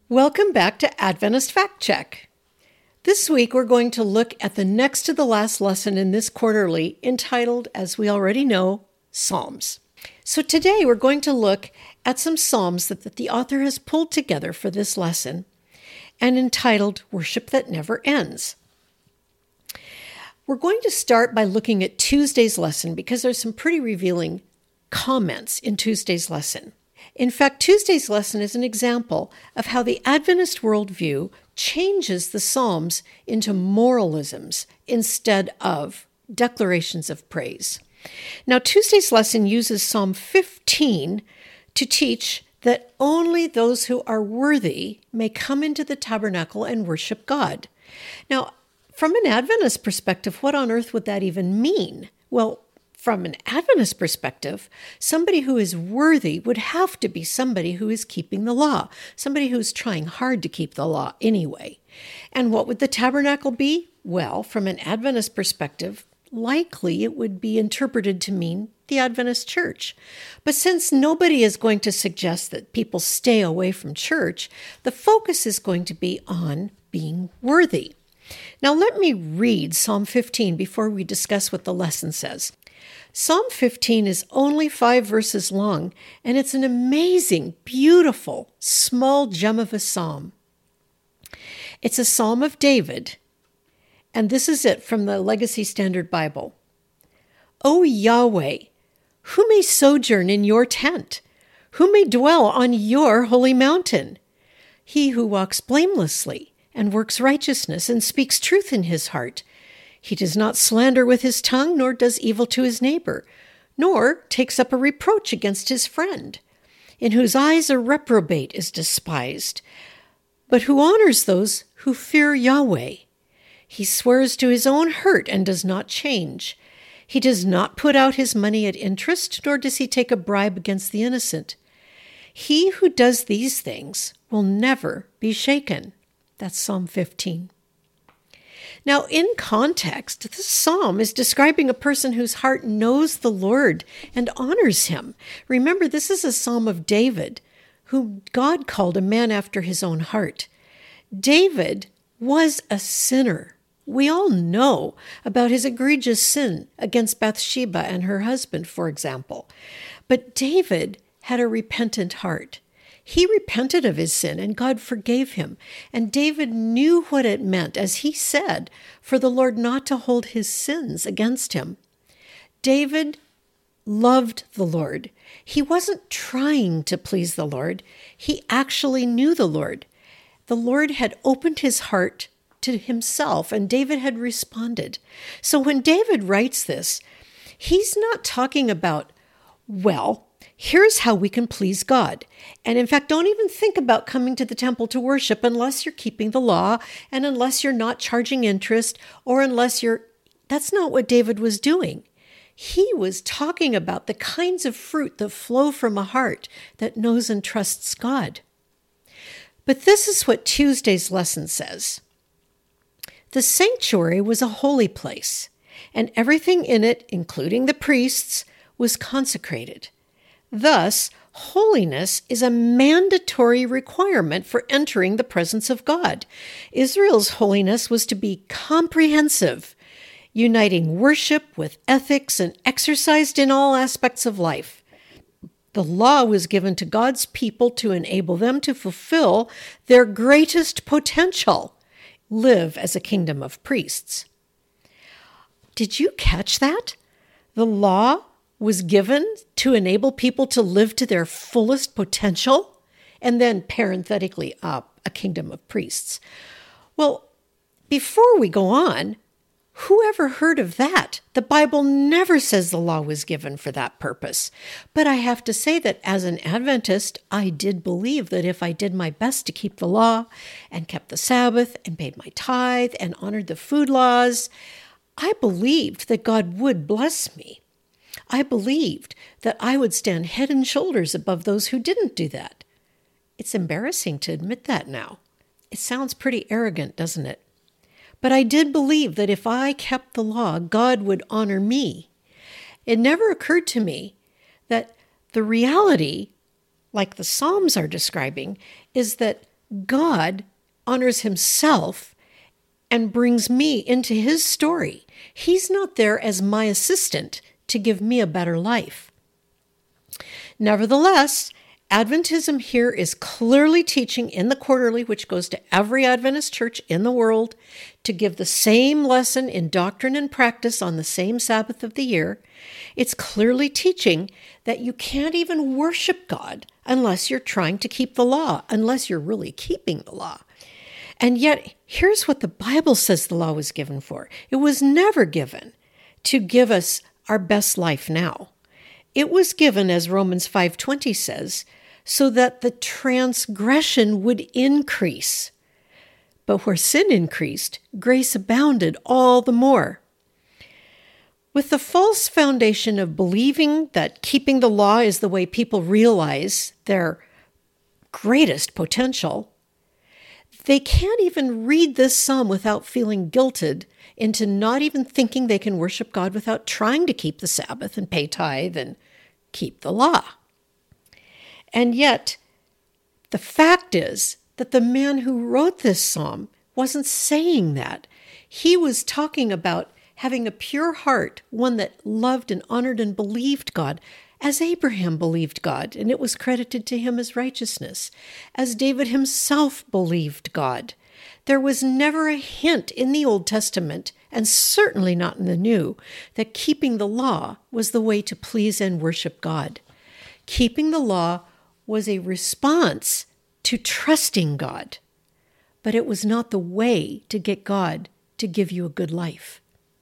Welcome back to Adventist Fact Check. This week we're going to look at the next to the last lesson in this quarterly entitled, as we already know, Psalms. So today we're going to look at some Psalms that the author has pulled together for this lesson and entitled Worship That Never Ends. We're going to start by looking at Tuesday's lesson because there's some pretty revealing comments in Tuesday's lesson. In fact, Tuesday's lesson is an example of how the Adventist worldview changes the Psalms into moralisms instead of declarations of praise. Now, Tuesday's lesson uses Psalm 15 to teach that only those who are worthy may come into the tabernacle and worship God. Now, from an Adventist perspective, what on earth would that even mean? Well, from an Adventist perspective, somebody who is worthy would have to be somebody who is keeping the law, somebody who's trying hard to keep the law anyway. And what would the tabernacle be? Well, from an Adventist perspective, likely it would be interpreted to mean the Adventist church. But since nobody is going to suggest that people stay away from church, the focus is going to be on being worthy. Now let me read Psalm 15 before we discuss what the lesson says. Psalm 15 is only 5 verses long, and it's an amazing, beautiful, small gem of a psalm. It's a psalm of David, and this is it from the Legacy Standard Bible. O Yahweh, who may sojourn in your tent? Who may dwell on your holy mountain? He who walks blamelessly and works righteousness and speaks truth in his heart. He does not slander with his tongue, nor does evil to his neighbor, nor takes up a reproach against his friend, in whose eyes a reprobate is despised, but who honors those who fear Yahweh. He swears to his own hurt and does not change. He does not put out his money at interest, nor does he take a bribe against the innocent. He who does these things will never be shaken. That's Psalm 15. Now, in context, this psalm is describing a person whose heart knows the Lord and honors him. Remember, this is a psalm of David, whom God called a man after his own heart. David was a sinner. We all know about his egregious sin against Bathsheba and her husband, for example. But David had a repentant heart. He repented of his sin, and God forgave him. And David knew what it meant, as he said, for the Lord not to hold his sins against him. David loved the Lord. He wasn't trying to please the Lord. He actually knew the Lord. The Lord had opened his heart to himself, and David had responded. So when David writes this, he's not talking about, well, here's how we can please God. And in fact, don't even think about coming to the temple to worship unless you're keeping the law and unless you're not charging interest or unless that's not what David was doing. He was talking about the kinds of fruit that flow from a heart that knows and trusts God. But this is what Tuesday's lesson says. The sanctuary was a holy place, and everything in it, including the priests, was consecrated. Thus, holiness is a mandatory requirement for entering the presence of God. Israel's holiness was to be comprehensive, uniting worship with ethics and exercised in all aspects of life. The law was given to God's people to enable them to fulfill their greatest potential, live as a kingdom of priests. Did you catch that? The law was given to enable people to live to their fullest potential, and then parenthetically a kingdom of priests. Well, before we go on, who ever heard of that? The Bible never says the law was given for that purpose. But I have to say that as an Adventist, I did believe that if I did my best to keep the law and kept the Sabbath and paid my tithe and honored the food laws, I believed that God would bless me. I believed that I would stand head and shoulders above those who didn't do that. It's embarrassing to admit that now. It sounds pretty arrogant, doesn't it? But I did believe that if I kept the law, God would honor me. It never occurred to me that the reality, like the Psalms are describing, is that God honors himself and brings me into his story. He's not there as my assistant to give me a better life. Nevertheless, Adventism here is clearly teaching in the quarterly, which goes to every Adventist church in the world, to give the same lesson in doctrine and practice on the same Sabbath of the year. It's clearly teaching that you can't even worship God unless you're trying to keep the law, unless you're really keeping the law. And yet, here's what the Bible says the law was given for. It was never given to give us our best life now. It was given, as Romans 5:20 says, so that the transgression would increase. But where sin increased, grace abounded all the more. With the false foundation of believing that keeping the law is the way people realize their greatest potential, they can't even read this psalm without feeling guilted into not even thinking they can worship God without trying to keep the Sabbath and pay tithe and keep the law. And yet, the fact is that the man who wrote this psalm wasn't saying that. He was talking about having a pure heart, one that loved and honored and believed God, as Abraham believed God, and it was credited to him as righteousness, as David himself believed God. There was never a hint in the Old Testament, and certainly not in the New, that keeping the law was the way to please and worship God. Keeping the law was a response to trusting God, but it was not the way to get God to give you a good life.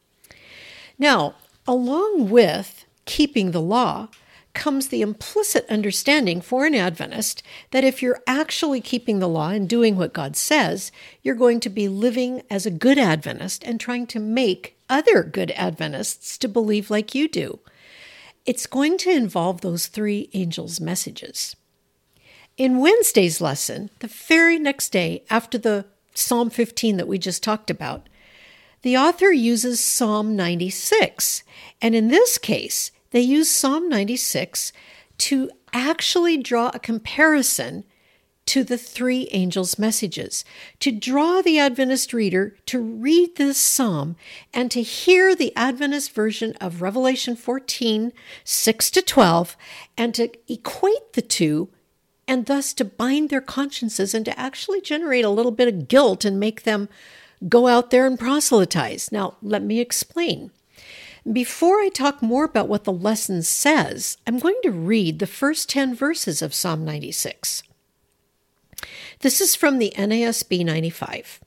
Now, along with keeping the law comes the implicit understanding for an Adventist that if you're actually keeping the law and doing what God says, you're going to be living as a good Adventist and trying to make other good Adventists to believe like you do. It's going to involve those three angels' messages. In Wednesday's lesson, the very next day after the Psalm 15 that we just talked about, the author uses Psalm 96, and in this case, they use Psalm 96 to actually draw a comparison to the three angels' messages, to draw the Adventist reader to read this psalm and to hear the Adventist version of Revelation 14, 6-12, and to equate the two, and thus to bind their consciences and to actually generate a little bit of guilt and make them go out there and proselytize. Now, let me explain. Before I talk more about what the lesson says, I'm going to read the first 10 verses of Psalm 96. This is from the NASB 95.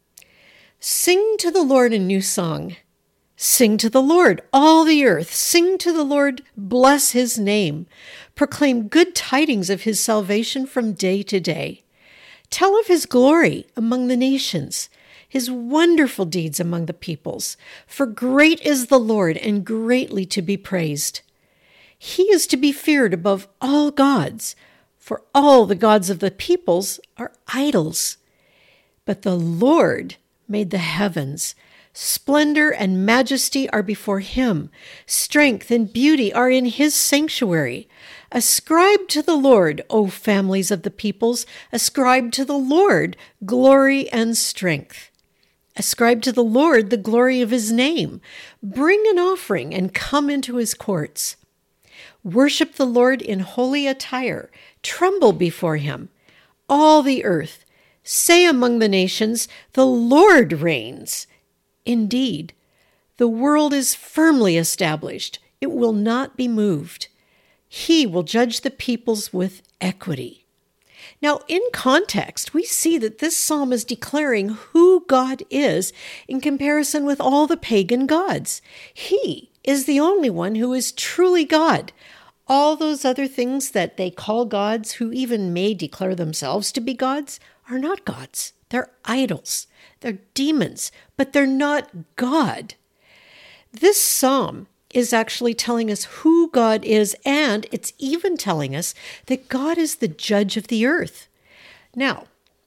Sing to the Lord a new song. Sing to the Lord, all the earth. Sing to the Lord, bless his name. Proclaim good tidings of his salvation from day to day. Tell of his glory among the nations, his wonderful deeds among the peoples. For great is the Lord and greatly to be praised. He is to be feared above all gods, for all the gods of the peoples are idols. But the Lord made the heavens. Splendor and majesty are before him. Strength and beauty are in his sanctuary. Ascribe to the Lord, O families of the peoples. Ascribe to the Lord glory and strength. Ascribe to the Lord the glory of his name. Bring an offering and come into his courts. Worship the Lord in holy attire. Tremble before him, all the earth. Say among the nations, the Lord reigns. Indeed, the world is firmly established. It will not be moved. He will judge the peoples with equity. Now, in context, we see that this psalm is declaring who God is in comparison with all the pagan gods. He is the only one who is truly God. All those other things that they call gods, who even may declare themselves to be gods, are not gods. They're idols. They're demons, but they're not God. This psalm is actually telling us who God is, and it's even telling us that God is the judge of the earth. Now,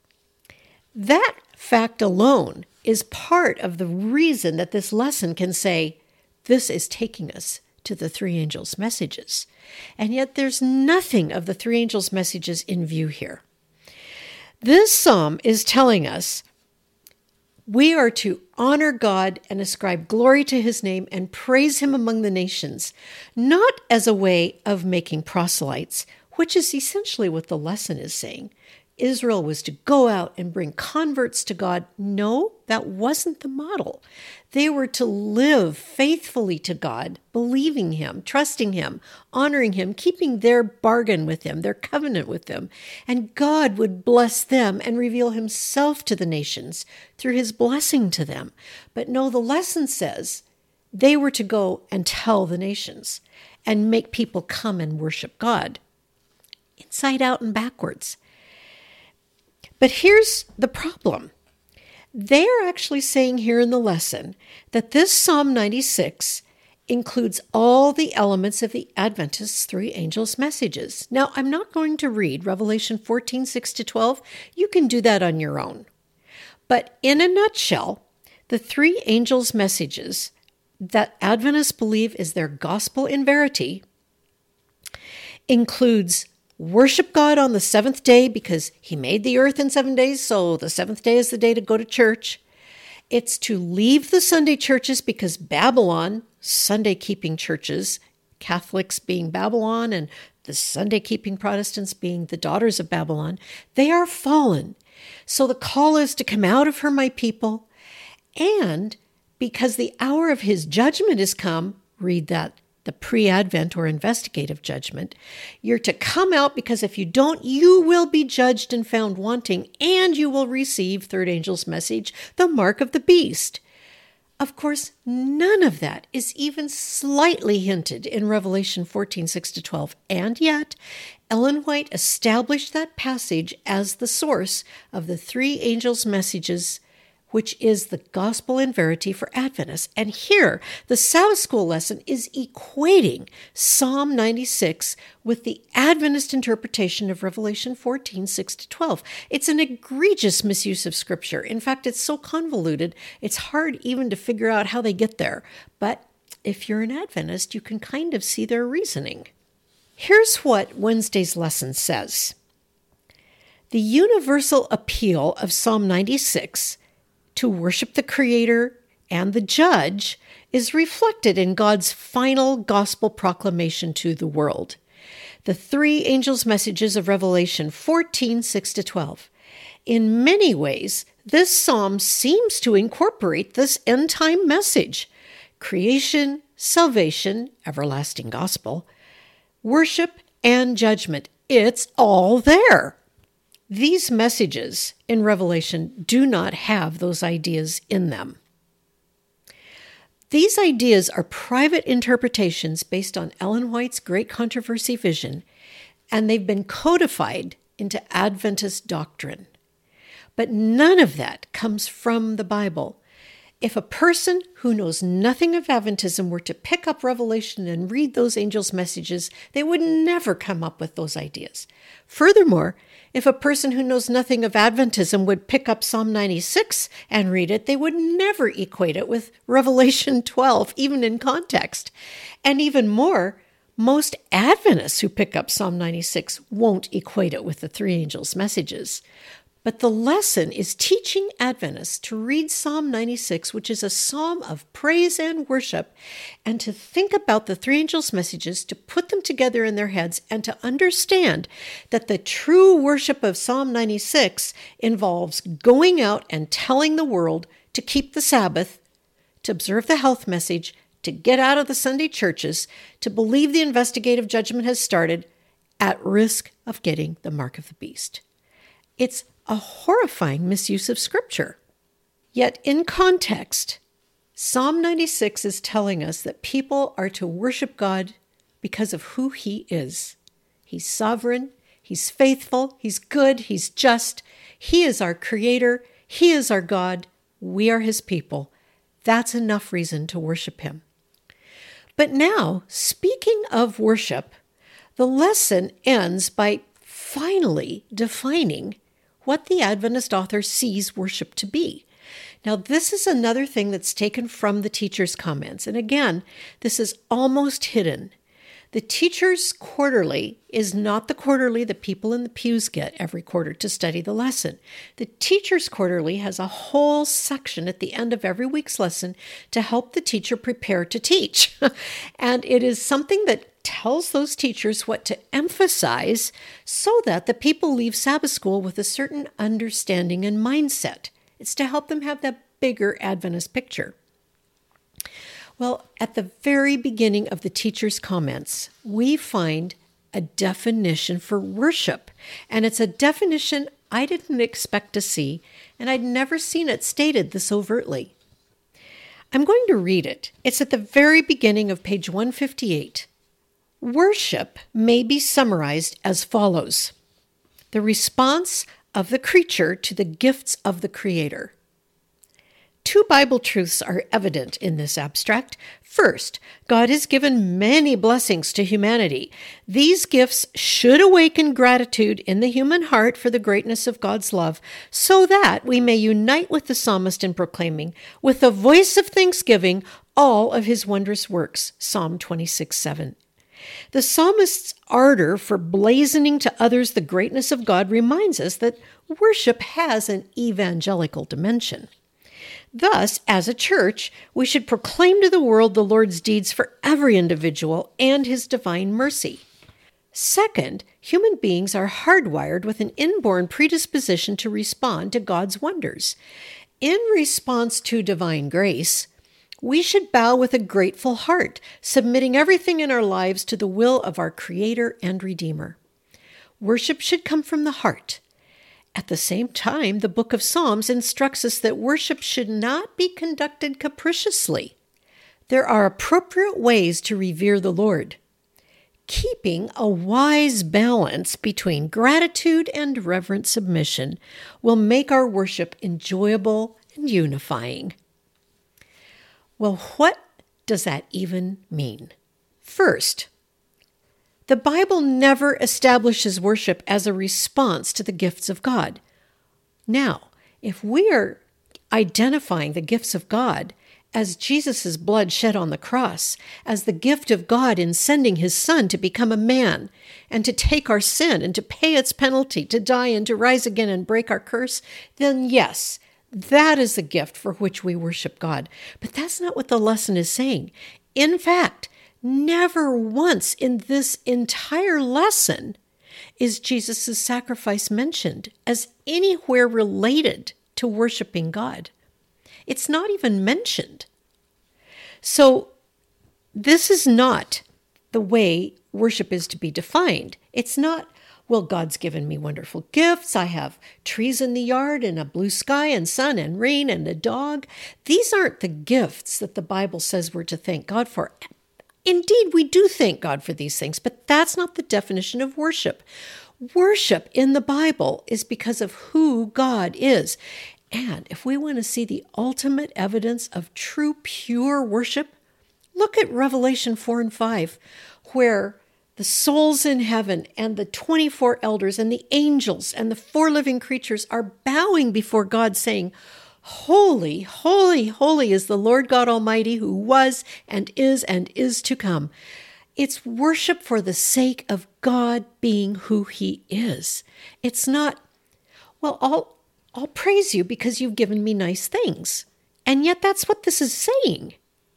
that fact alone is part of the reason that this lesson can say, this is taking us to the three angels' messages. And yet there's nothing of the three angels' messages in view here. This psalm is telling us we are to honor God and ascribe glory to his name and praise him among the nations, not as a way of making proselytes, which is essentially what the lesson is saying. Israel was to go out and bring converts to God. No, that wasn't the model. They were to live faithfully to God, believing him, trusting him, honoring him, keeping their bargain with him, their covenant with him. And God would bless them and reveal himself to the nations through his blessing to them. But no, the lesson says they were to go and tell the nations and make people come and worship God, inside out and backwards. But here's the problem. They are actually saying here in the lesson that this Psalm 96 includes all the elements of the Adventist three angels' messages. Now, I'm not going to read Revelation 14, 6-12. You can do that on your own. But in a nutshell, the three angels' messages that Adventists believe is their gospel in verity includes worship God on the seventh day because he made the earth in 7 days, so the seventh day is the day to go to church. It's to leave the Sunday churches because Babylon, Sunday-keeping churches, Catholics being Babylon and the Sunday-keeping Protestants being the daughters of Babylon, they are fallen. So the call is to come out of her, my people. And because the hour of his judgment is come, read that, the pre-advent or investigative judgment, you're to come out because if you don't, you will be judged and found wanting, and you will receive, third angel's message, the mark of the beast. Of course, none of that is even slightly hinted in Revelation 14, 6-12, and yet Ellen White established that passage as the source of the three angels' messages, which is the gospel in verity for Adventists. And here, the Sabbath School lesson is equating Psalm 96 with the Adventist interpretation of Revelation 14, 6-12. It's an egregious misuse of Scripture. In fact, it's so convoluted, it's hard even to figure out how they get there. But if you're an Adventist, you can kind of see their reasoning. Here's what Wednesday's lesson says. The universal appeal of Psalm 96 to worship the Creator and the Judge is reflected in God's final gospel proclamation to the world. The three angels' messages of Revelation 14, 6-12. In many ways, this psalm seems to incorporate this end-time message: creation, salvation, everlasting gospel, worship, and judgment. It's all there. These messages in Revelation do not have those ideas in them. These ideas are private interpretations based on Ellen White's Great Controversy vision, and they've been codified into Adventist doctrine. But none of that comes from the Bible. If a person who knows nothing of Adventism were to pick up Revelation and read those angels' messages, they would never come up with those ideas. Furthermore, if a person who knows nothing of Adventism would pick up Psalm 96 and read it, they would never equate it with Revelation 12, even in context. And even more, most Adventists who pick up Psalm 96 won't equate it with the three angels' messages. But the lesson is teaching Adventists to read Psalm 96, which is a psalm of praise and worship, and to think about the three angels' messages, to put them together in their heads, and to understand that the true worship of Psalm 96 involves going out and telling the world to keep the Sabbath, to observe the health message, to get out of the Sunday churches, to believe the investigative judgment has started, at risk of getting the mark of the beast. It's a horrifying misuse of Scripture. Yet in context, Psalm 96 is telling us that people are to worship God because of who He is. He's sovereign, He's faithful, He's good, He's just. He is our Creator, He is our God, we are His people. That's enough reason to worship Him. But now, speaking of worship, the lesson ends by finally defining what the Adventist author sees worship to be. Now, this is another thing that's taken from the teacher's comments. And again, this is almost hidden. The Teacher's Quarterly is not the quarterly that people in the pews get every quarter to study the lesson. The Teacher's Quarterly has a whole section at the end of every week's lesson to help the teacher prepare to teach. And it is something that tells those teachers what to emphasize so that the people leave Sabbath school with a certain understanding and mindset. It's to help them have that bigger Adventist picture. Well, at the very beginning of the teacher's comments, we find a definition for worship. And it's a definition I didn't expect to see, and I'd never seen it stated this overtly. I'm going to read it. It's at the very beginning of page 158. Worship may be summarized as follows: the response of the creature to the gifts of the Creator. Two Bible truths are evident in this abstract. First, God has given many blessings to humanity. These gifts should awaken gratitude in the human heart for the greatness of God's love, so that we may unite with the psalmist in proclaiming, with the voice of thanksgiving, all of his wondrous works. Psalm 26:7. The psalmist's ardor for blazoning to others the greatness of God reminds us that worship has an evangelical dimension. Thus, as a church, we should proclaim to the world the Lord's deeds for every individual and his divine mercy. Second, human beings are hardwired with an inborn predisposition to respond to God's wonders. In response to divine grace, we should bow with a grateful heart, submitting everything in our lives to the will of our Creator and Redeemer. Worship should come from the heart. At the same time, the book of Psalms instructs us that worship should not be conducted capriciously. There are appropriate ways to revere the Lord. Keeping a wise balance between gratitude and reverent submission will make our worship enjoyable and unifying. Well, what does that even mean? First, the Bible never establishes worship as a response to the gifts of God. Now, if we are identifying the gifts of God as Jesus' blood shed on the cross, as the gift of God in sending his Son to become a man and to take our sin and to pay its penalty, to die and to rise again and break our curse, then yes, that is the gift for which we worship God. But that's not what the lesson is saying. In fact, never once in this entire lesson is Jesus' sacrifice mentioned as anywhere related to worshiping God. It's not even mentioned. So this is not the way worship is to be defined. It's not, well, God's given me wonderful gifts. I have trees in the yard and a blue sky and sun and rain and a dog. These aren't the gifts that the Bible says we're to thank God for. Indeed, we do thank God for these things, but that's not the definition of worship. Worship in the Bible is because of who God is. And if we want to see the ultimate evidence of true, pure worship, look at Revelation 4 and 5, where the souls in heaven and the 24 elders and the angels and the 4 living creatures are bowing before God, saying, "Holy, holy, holy is the Lord God Almighty, who was and is to come." It's worship for the sake of God being who he is. It's not, well, I'll praise you because you've given me nice things. And yet that's what this is saying.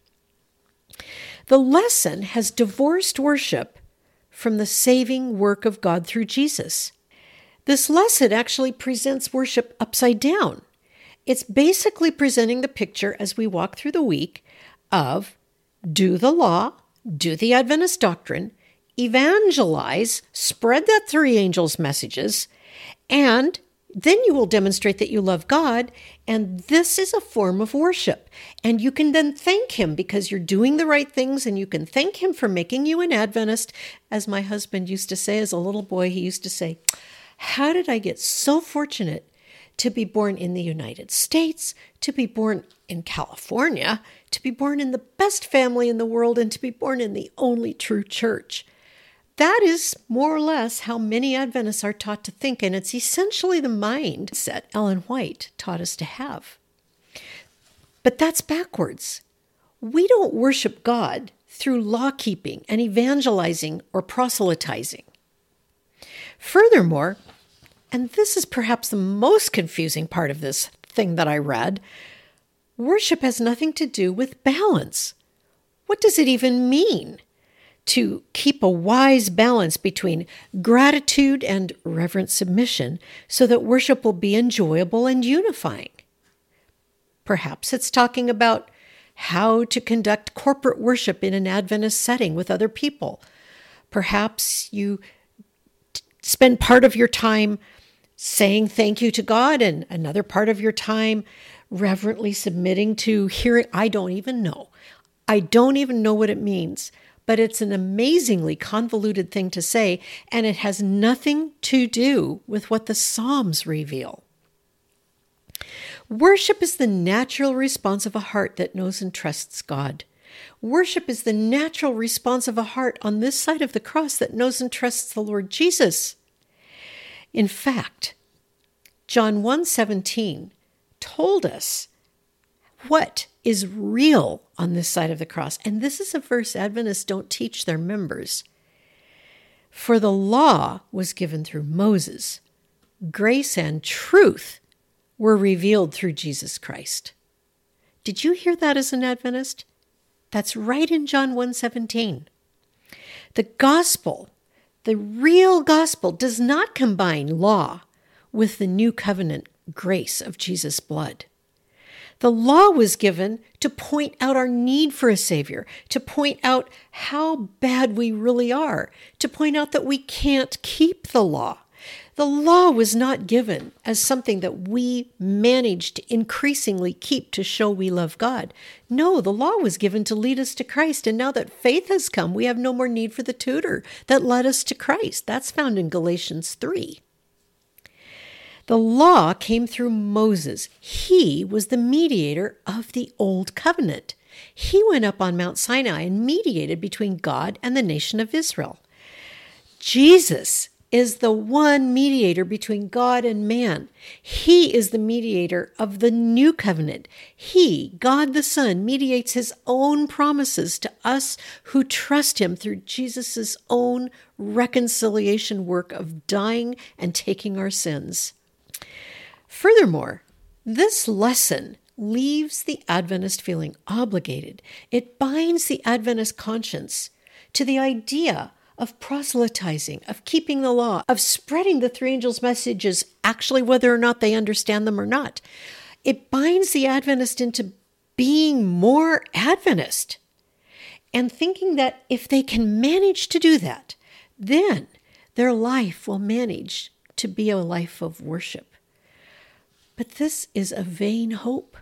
The lesson has divorced worship from the saving work of God through Jesus. This lesson actually presents worship upside down. It's basically presenting the picture as we walk through the week of do the law, do the Adventist doctrine, evangelize, spread that 3 angels' messages, and then you will demonstrate that you love God, and this is a form of worship. And you can then thank him because you're doing the right things, and you can thank him for making you an Adventist. As my husband used to say as a little boy, he used to say, "How did I get so fortunate to be born in the United States, to be born in California, to be born in the best family in the world, and to be born in the only true church?" That is more or less how many Adventists are taught to think, and it's essentially the mindset Ellen White taught us to have. But that's backwards. We don't worship God through law keeping and evangelizing or proselytizing. Furthermore, and this is perhaps the most confusing part of this thing that I read, worship has nothing to do with balance. What does it even mean to keep a wise balance between gratitude and reverent submission so that worship will be enjoyable and unifying? Perhaps it's talking about how to conduct corporate worship in an Adventist setting with other people. Perhaps you spend part of your time saying thank you to God and another part of your time reverently submitting to hearing. I don't even know. I don't even know what it means, but it's an amazingly convoluted thing to say, and it has nothing to do with what the Psalms reveal. Worship is the natural response of a heart that knows and trusts God. Worship is the natural response of a heart on this side of the cross that knows and trusts the Lord Jesus. In fact, John 1:17 told us what is real on this side of the cross. And this is a verse Adventists don't teach their members. For the law was given through Moses. Grace and truth were revealed through Jesus Christ. Did you hear that as an Adventist? That's right in John 1:17. The gospel, the real gospel, does not combine law with the new covenant grace of Jesus' blood. The law was given to point out our need for a Savior, to point out how bad we really are, to point out that we can't keep the law. The law was not given as something that we managed to increasingly keep to show we love God. No, the law was given to lead us to Christ, and now that faith has come, we have no more need for the tutor that led us to Christ. That's found in Galatians 3. The law came through Moses. He was the mediator of the Old Covenant. He went up on Mount Sinai and mediated between God and the nation of Israel. Jesus is the one mediator between God and man. He is the mediator of the new covenant. He, God the Son, mediates his own promises to us who trust him through Jesus' own reconciliation work of dying and taking our sins. Furthermore, this lesson leaves the Adventist feeling obligated. It binds the Adventist conscience to the idea of proselytizing, of keeping the law, of spreading the three angels' messages, actually whether or not they understand them or not. It binds the Adventist into being more Adventist and thinking that if they can manage to do that, then their life will manage to be a life of worship. But this is a vain hope.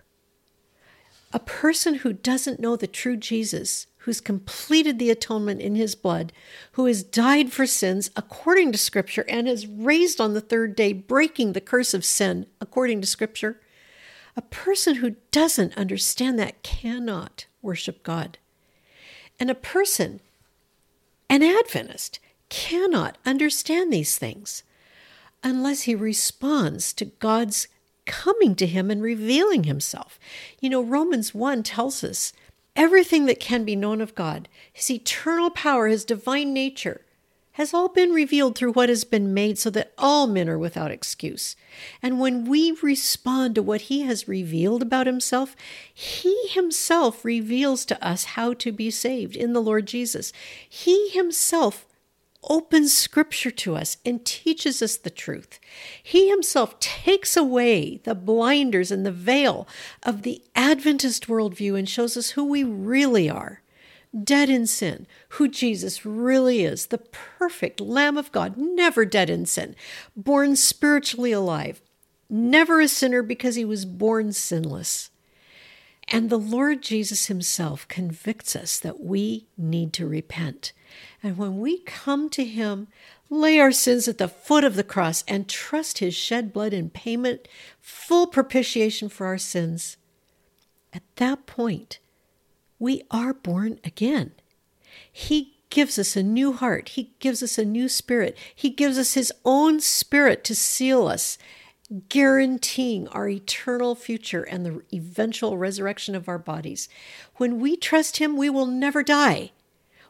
A person who doesn't know the true Jesus, who's completed the atonement in his blood, who has died for sins according to Scripture and is raised on the third day, breaking the curse of sin according to Scripture, a person who doesn't understand that cannot worship God. And a person, an Adventist, cannot understand these things unless he responds to God's coming to him and revealing himself. You know, Romans 1 tells us everything that can be known of God, his eternal power, his divine nature, has all been revealed through what has been made so that all men are without excuse. And when we respond to what he has revealed about himself, he himself reveals to us how to be saved in the Lord Jesus. He himself opens Scripture to us and teaches us the truth. He himself takes away the blinders and the veil of the Adventist worldview and shows us who we really are, dead in sin, who Jesus really is, the perfect Lamb of God, never dead in sin, born spiritually alive, never a sinner because he was born sinless. And the Lord Jesus himself convicts us that we need to repent. And when we come to him, lay our sins at the foot of the cross and trust his shed blood in payment, full propitiation for our sins, at that point, we are born again. He gives us a new heart. He gives us a new spirit. He gives us his own spirit to seal us, guaranteeing our eternal future and the eventual resurrection of our bodies. When we trust him, we will never die.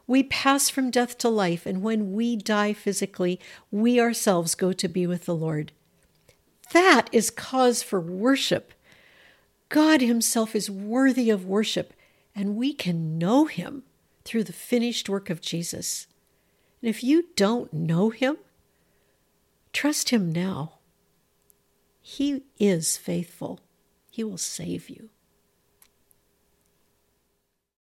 We pass from death to life, and when we die physically, we ourselves go to be with the Lord. That is cause for worship. God himself is worthy of worship, and we can know him through the finished work of Jesus. And if you don't know him, trust him now. He is faithful. He will save you.